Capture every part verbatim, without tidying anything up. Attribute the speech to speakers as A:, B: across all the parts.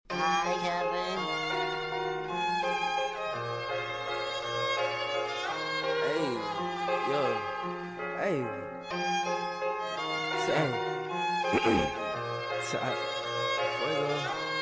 A: Hi, Kevin.
B: Hey, yo, hey, say, say, fuego,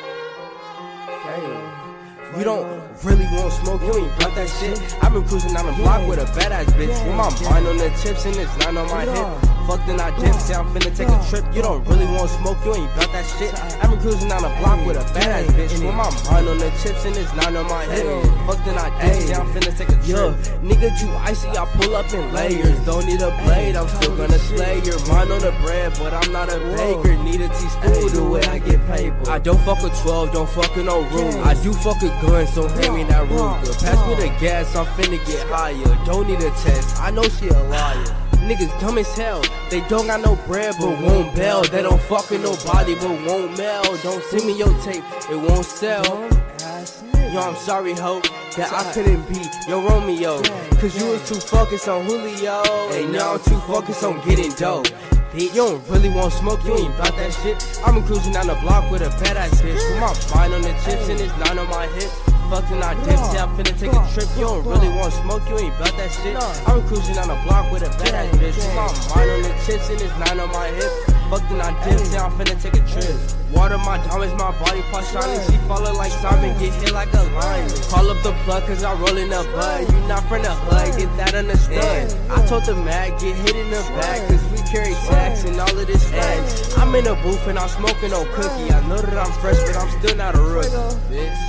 B: hey. You don't really want smoke, you ain't brought that shit. I've been cruising down the block with a badass bitch. With my mind on the chips and it's nine on my hip. Fuck then I dip, say I'm finna take a trip. You don't really want smoke, you ain't brought that shit. I've been cruising down the block with a badass bitch. With my mind on the chips and it's nine on my hip. Fuck then I dip, say I'm finna take a trip. Nigga, too icy, I pull up in layers. Don't need a blade, I'm still gonna slay your mind on the bread, but I'm not a baker. Need a teaspoon the way I get paid. I don't fuck with twelve, don't fuck with no room. I do fuck with guns, so hand me that Ruger. Pass me the gas, I'm finna get higher. Don't need a test, I know she a liar. Niggas dumb as hell, they don't got no bread but won't bail. They don't fuck with nobody but won't mail. Don't send me your tape, it won't sell. Yo, I'm sorry, ho, that I couldn't be your Romeo, cause you was too focused on Julio. And now I'm too focused on getting dope. You don't really want smoke, you ain't bout that shit. I've been cruising down the block with a badass bitch. With my mind on the chips and it's nine on my hip. Fucked and I dip, say I'm finna take a trip. You don't really want smoke, you ain't bout that shit. I've been cruising down the block with a badass bitch. With my mind on the chips and it's nine on my hip. Fucked and I dip, say I'm finna take a trip. Water my diamonds, my body part shining. She follow like Simon, get hit like a lion. Call up the plug cause I roll in the bud. You not from the hood, get that understand. I told the mag, get hit in the back, cause we carry tax and all of this facts. I'm in a booth and I'm smoking no cookie. I know that I'm fresh, but I'm still not a rookie, bitch.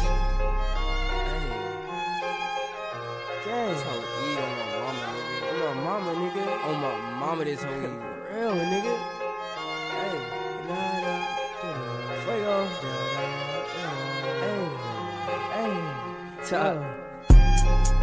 B: This hoe eat on my mama, nigga. On my mama, nigga. On my mama, this hoe eat real, nigga. Hey, da da, fuego. Hey, hey, top.